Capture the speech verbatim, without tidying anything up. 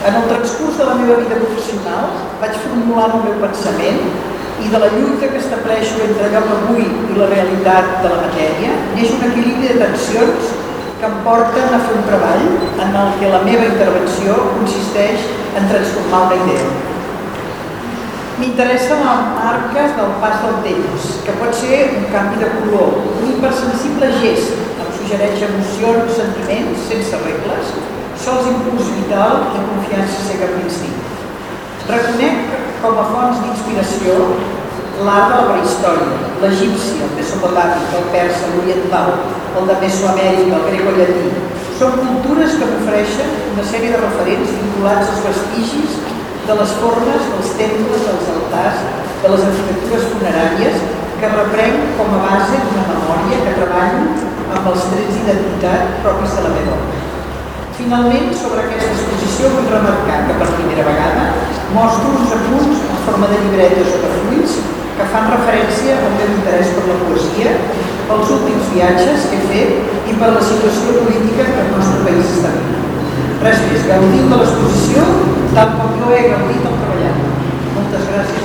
En el transcurs de la meva vida professional vaig formulant el meu pensament i de la lluita que estableixo entre allò que vull i la realitat de la matèria neix un equilibri de tensions que em porten a fer un treball en el que la meva intervenció consisteix en transformar una idea. M'interessen les marques del pas del temps, que pot ser un canvi de color, un hipersensible gest, em suggereix emocions, sentiments, sense regles, sols impuls vital i confiança cega en l'instint. Reconec com a fonts d'inspiració l'art de la prehistòria, l'egipci, el mesopotàmic, el persa, l'oriental, el de Mesoamèrica, el grecollatí. Són cultures que m'ofereixen una sèrie de referents vinculats als vestigis de les formes, dels temples, dels altars, de les arquitectures funeràries, que reprenc com a base d'una memòria que treballo amb els trets d'identitat propis de la meva obra. Finalment, sobre aquesta exposició vull remarcar que per primera vegada mostro uns apunts en forma de llibretes o de fulls que fan referència al meu interès per la poesia, pels últims viatges que he fet i per la situació política que el nostre país està vivint. Res més, gaudim de l'exposició tal com jo he gaudit al treballar. Moltes gràcies.